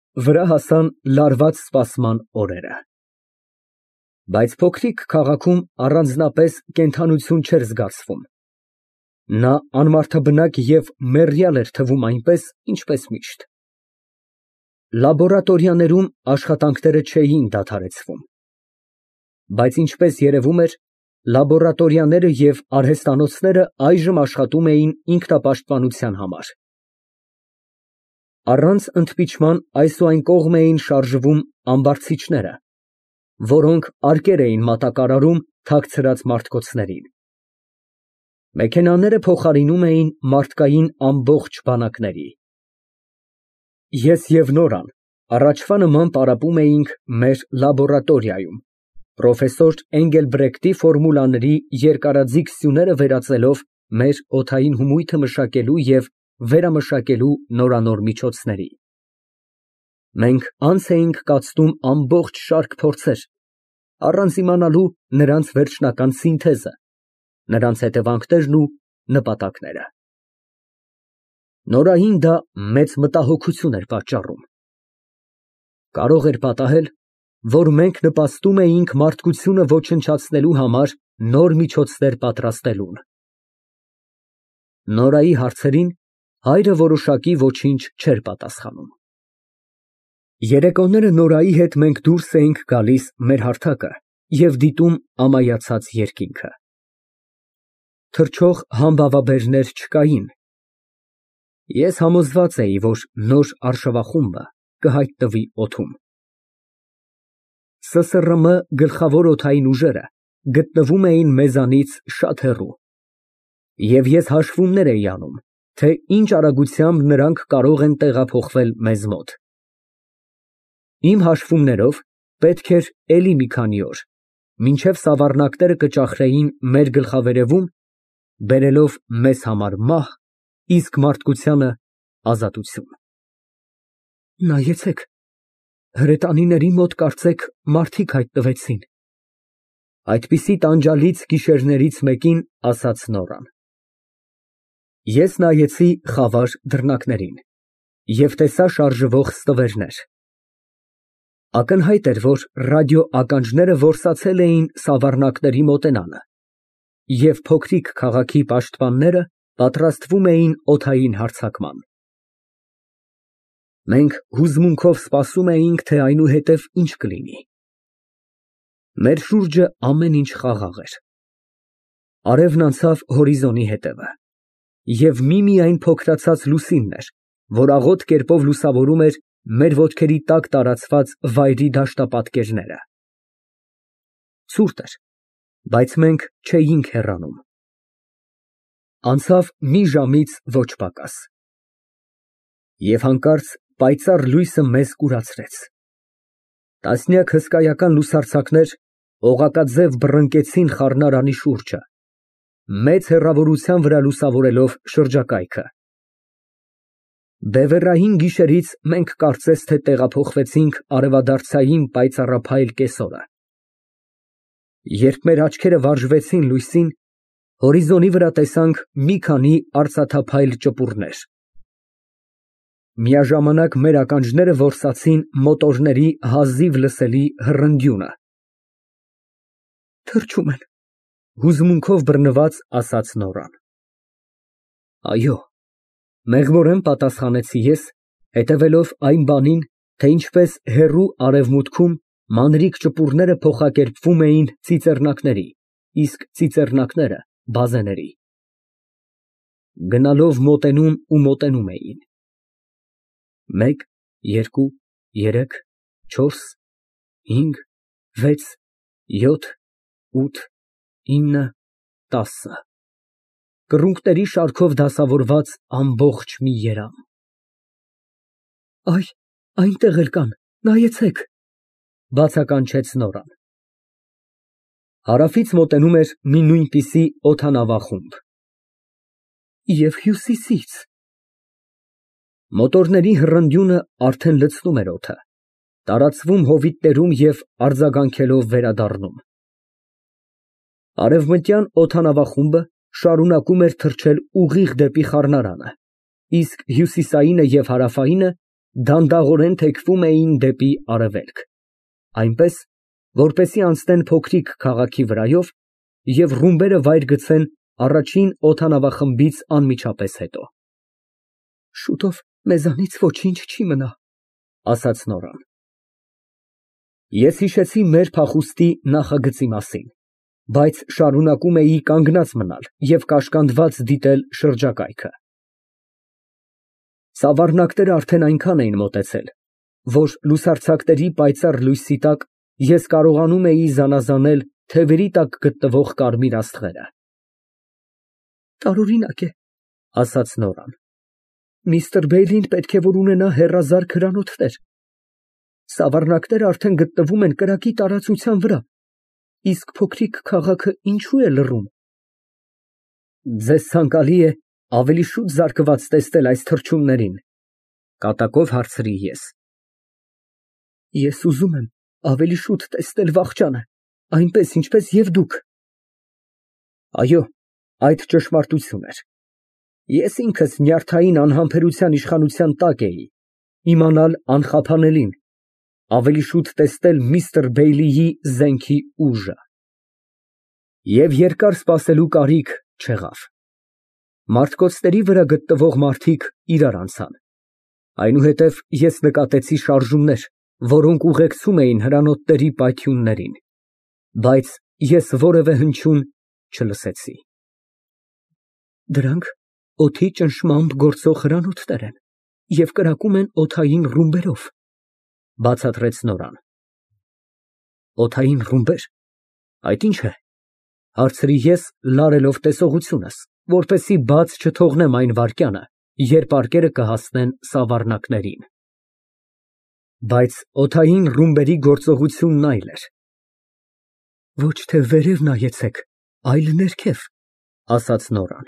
վրա հասան լարված սպասման օրերը։ Բայց փոքրիկ քաղաքում առանձնապես կենդանություն չէր զգացվում։ Նա անմարդաբնակ և մեռյալ էր թվում այնպես, ինչպես միշտ։ Լաբորատորիաներում աշխատանքները չէին դադարեցվում։ Բայց ինչպես երևում էր, լաբորատորիաները և արհեստանոցները այժմ աշխատում էին ինքնապաշտպանության համար։ Առանց ընդմիջման այս ու այն կողմ էին շարժվում ամբարձիչները, որոնք արկեր էին մատակարարում թաքցրած մարդկոցներին։ Մեքենաները փոխարինում էին մարդկային ամբողջ բանակների։ Ես և Նորան առաջվա նման պարապում էինք մեր լաբորատորիայում, պրոֆեսոր Էնգելբրեկտի ֆորմուլաների երկարաձիգ սյուները վերածելով մեր օդային հումույթը մշակելու և վերամշակելու նորանոր միջոցների։ Մենք անց էինք կացնում ամբողջ շարք փորձեր, առանց իմանալու նրանց վերջնական սինթեզը, նրանց հետևանքներն ու նպատակները։ Նորային դա մեծ մտահոգություն էր պատճառում։ Կարող էր պատահել, որ մենք նպաստում էինք մարդկությունը ոչնչացնելու համար նոր միջոցներ պատրաստելուն։ Նորայի հարցերին հայրը որոշակի ոչինչ չէր պատասխանում։ Երեկոները Նորայի հետ մենք դուրս էինք գալիս մեր հարթակը և դիտում ամայացած երկինքը։ Թռչող համբավաբերներ չկային։ Ես համոզված էի, որ նոր արշավախումբը կհայտնվի օդում։ ՍՍՌՄ գլխավոր օդային ուժերը գտնվում էին մեզանից շատ հեռու, և ես հաշվումներ էի անում, թե ինչ արագությամբ նրանք կարող են տեղափոխվել մեզ մոտ։ Իմ հաշվումներով պետք էր էլի մի քանի օր, մինչև սավառնակները կճախրեին մեր գլխավերևում, բերելով մեզ համար մահ, իսկ մարդկությանը ազատություն։ Նայեցեք, հրետանիների մոտ կարծեք մարդիկ հայտնվեցին, այդպիսի տանջալից գիշերներից մեկին ասաց Նորան։ Ես նայեցի խավար դռնակներին և տեսա շարժվող ստվերներ։ Ակնհայտ էր, որ ռադիոականջները որսացել էին սավառնակների մոտենալը, և փոքրիկ քաղաքի պաշտպանները պատրաստվում էին օդային հարձակման։ Մենք հուզմունքով սպասում էինք, թե այնուհետև ինչ կլինի։ Մեր շուրջը ամեն ինչ խաղաղ էր։ Արևն անցավ հորիզոնի հետևը, և միմիայն փոքրացած լուսինն էր, որ աղոտ կերպով լուսավորում էր մեր ոտքերի տակ տարածված վայրի դաշտապատկերները։ Ցուրտ էր, բայց մենք չէինք հեռանում։ Անցավ մի ժամից ոչ պակաս։ Եվ հանկարծ պայծառ լույսը մեզ կուրացրեց։ Տասնյակ հսկայական լուսարձակներ օղակաձև բռնկեցին խառնարանի շուրջը, մեծ հեռավորության վրա լուսավորելով շրջակայքը։ Բևեռային գիշերից մենք կարծես թե տեղափոխվեցինք արևադարձային պայծառափայլ կեսօրը։ Երբ մեր աչքերը վարժվեցին լույսին, հորիզոնի վրա տեսանք մի քանի արծաթափայլ ճպուռներ։ Միաժամանակ մեր ականջները որսացին մոտորների հազիվ լսելի հռնգյունը։ Թռչում են, հուզմունքով բռնված ասաց Նորան։ Այո, մեղմորեն պատասխանեցի ես, հետևելով այն բանին, թե ինչպես հեռու արևմուտքում մանրիկ ճպուռները փոխակերպվում էին ծիծեռնակների, իսկ ծիծեռնակները բազեների։ Գնալով մոտենում ու մոտենում էին։ 1, 2, 3, 4, 5, 6, 7, 8, 9, 10 կռունկների շարքով դասավորված ամբողջ մի երամ։ Այնտեղ էլ կան, նայեցեք, բացականչեց Նորան։ Հարավից մոտենում էր մի նույնպիսի օդանավախումբ։ Եվ հյուսիսից։ Մոտորների հռնգյունը արդեն լցնում էր օդը, տարածվում հովիտներում և արձագանքելով վերադառնում։ Արևմտյան օդանավախումբը շարունակում էր թռչել ուղիղ դեպի խառնարանը, իսկ հյուսիսայինը և հարավայինը դանդաղորեն թեքվում էին դեպի արևելք, այնպես, որպեսզի անցնեն փոքրիկ քաղաքի վրայով և ռումբերը վայր գցեն առաջին օդանավախմբից անմիջապես հետո։ Շուտով մեզանից ոչինչ չի մնա, ասաց Նորան։ Ես հիշեցի մեր փախուստի նախագծի մասին, բայց շարունակում էի կանգնած մնալ և կաշկանդված դիտել շրջակայքը։ Սավառնակներն արդեն այնքան էին մոտեցել, որ լուսարձակների պայծառ լույսի տակ ես կարողանում էի զանազանել թևերի տակ գտնվող կարմիր աստղերը։ Տարօրինակ է, ասաց Նորան։ Միստր Բեյլին պետք է որ ունենա հեռազարկ հրանոթներ։ Սավառնակներն արդեն գտնվում են կրակի տարածության վրա, իսկ փոքրիկ քաղաքը ինչու է լռում։ Ձեզ ցանկալի է ավելի շուտ զարկված տեսնել այս թռչուններին, կատակով հարցրի ես։ Ես ուզում եմ ավելի շուտ տեսնել վախճանը, այնպես ինչպես և դուք։ Այո, այդ ճշմարտություն էր։ Ես ինքս նյարդային անհամբերության իշխանության տակ էի, իմանալ անխափանելին, ավելի շուտ տեսնել միստր Բեյլիի զենքի ուժը։ Եվ երկար սպասելու կարիք չեղավ։ Մարտկոցների վրա գտնվող մարդիկ իրար անցան։ Այնուհետև ես նկատեցի շարժումներ, որոնք ուղեկցում էին հրանոթների պայթյուններին, բայց ես որևէ հնչյուն չլսեցի։ Դրանք օդի ճնշմամբ գործող հրանոթներ են և կրակում են օդային ռումբերով, բացատրեց Նորան։ Օդային ռումբեր, այդ ի՞նչ է, հարցրի ես, լարելով տեսողությունս, որպեսզի բաց չթողնեմ այն վայրկյանը, երբ արկերը կհասնեն սավառնակներին։ Բայց օդային ռումբերի գործողությունն այլ էր։ Ոչ թե վերև նայեցեք, այլ ներքև, ասաց Նորան։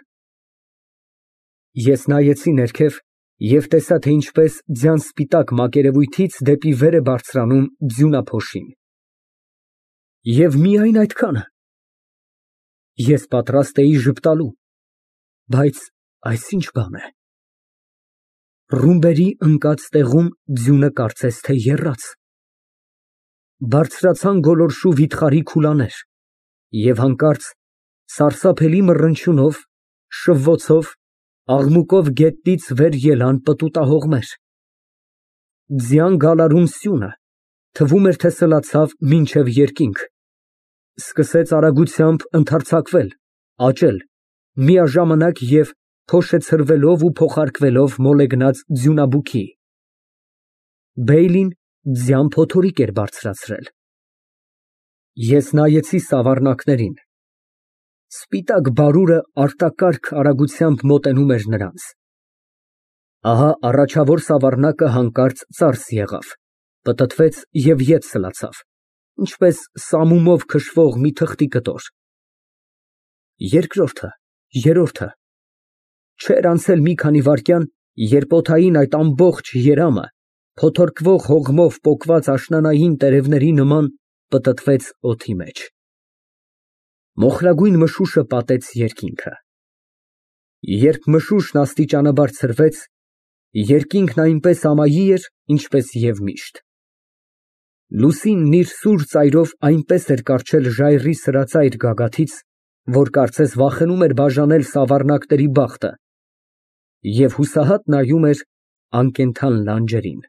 Ես նայեցի ներքև և տեսա, թե ինչպես ձյան սպիտակ մակերևույթից դեպի վեր է բարձրանում ձյունափոշին։ Եվ միայն այդքանը։ Ես պատրաստ էի ժպտալու, բայց այս ի՞նչ բան է։ Ռումբերի ընկած տեղում ձյունը կարծես թե եռաց։ Բարձրացան գոլորշու վիթխարի քուլաներ և հանկարծ սարսափելի մռնչյունով, շվվոցով, աղմուկով գետնից վեր ելան պտուտահողմեր։ Ձյան գալարուն սյունը, թվում էր, թե սլացավ մինչև երկինք, սկսեց արագությամբ ընդարձակվել, աճել, միաժամանակ և փոշեցրվելով ու փոխարկվելով մոլեգնած ձյունաբուքի։ Բեյլին ձյան փոթորիկ էր բարձրացրել։ Ես նայեցի սավառնակներին։ Սպիտակ բարուրը արտակարգ արագությամբ մոտենում էր նրանց։ Ահա առաջավոր սավառնակը հանկարծ ծարս եղավ, պտտվեց և ետ սլացավ, ինչպես սամումով քշվող մի թղթի կտոր։ Երկրորդը, երրորդը։ Չէր անցել մի քանի վայրկյան, երբ օդային այդ ամբողջ երամը փոթորկվող հողմով պոկված աշնանային տերևների նման պտտվեց օդի մեջ։ Մոխրագույն մշուշը պատեց երկինքը։ Երբ մշուշն աստիճանաբար ցրվեց, երկինքն այնպես ամայի էր, ինչպես և միշտ։ Լուսինն իր սուր ծայրով այնպես էր կառչել ժայռի սրածայր գագաթից, որ կարծես վախենում էր բաժանել սավառնակների բախտը և հուսահատ նայում էր անկենդան լանջերին։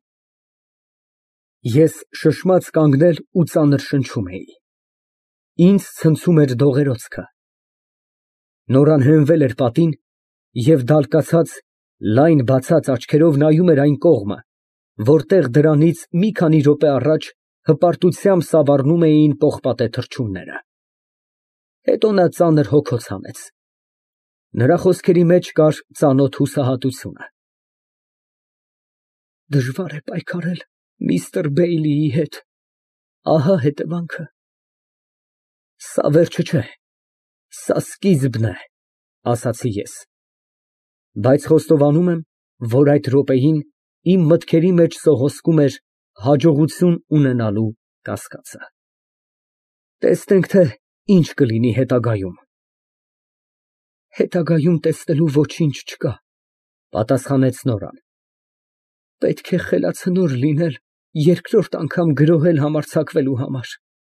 Ես շշմած կանգնել ու ծանր շնչում էի։ Ինձ ցնցում էր դողերոցքը։ Նորան հենվել էր պատին և դալկացած, լայն բացած աչքերով նայում էր այն կողմը, որտեղ դրանից մի քանի րոպե առաջ հպարտությամբ սավառնում էին պողպատե թռչունները։ Հետո նա ծանր հոգոց հանեց։ Նրա խոսքերի մեջ կար ծանոթ հուսահատությունը։ Դժվար է պայքարել միստր Բեյլիի հետ, ահա հետևանքը։ Սա վերջը չէ, սա սկիզբն է, ասացի ես։ Բայց խոստովանում եմ, որ այդ րոպեին իմ մտքերի մեջ սողոսկում էր հաջողություն ունենալու կասկածը։ Տեսնենք, թե ինչ կլինի հետագայում։ Հետագայում տեսնելու ոչինչ չկա, պատասխանեց Նորան։ Պետք է խելացնոր լինել երկրորդ անգամ գրոհել համարձակվելու համար։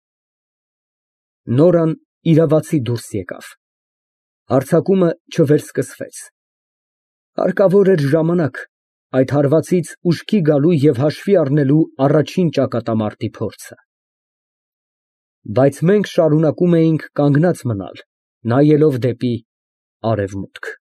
Նորան իրավացի դուրս եկավ։ Հարձակումը չվերսկսվեց։ Հարկավոր էր ժամանակ այդ հարվածից ուշքի գալու և հաշվի առնելու առաջին ճակատամարտի փորձը։ Բայց մենք շարունակում էինք կանգնած մնալ, նայելով դեպի արևմուտք։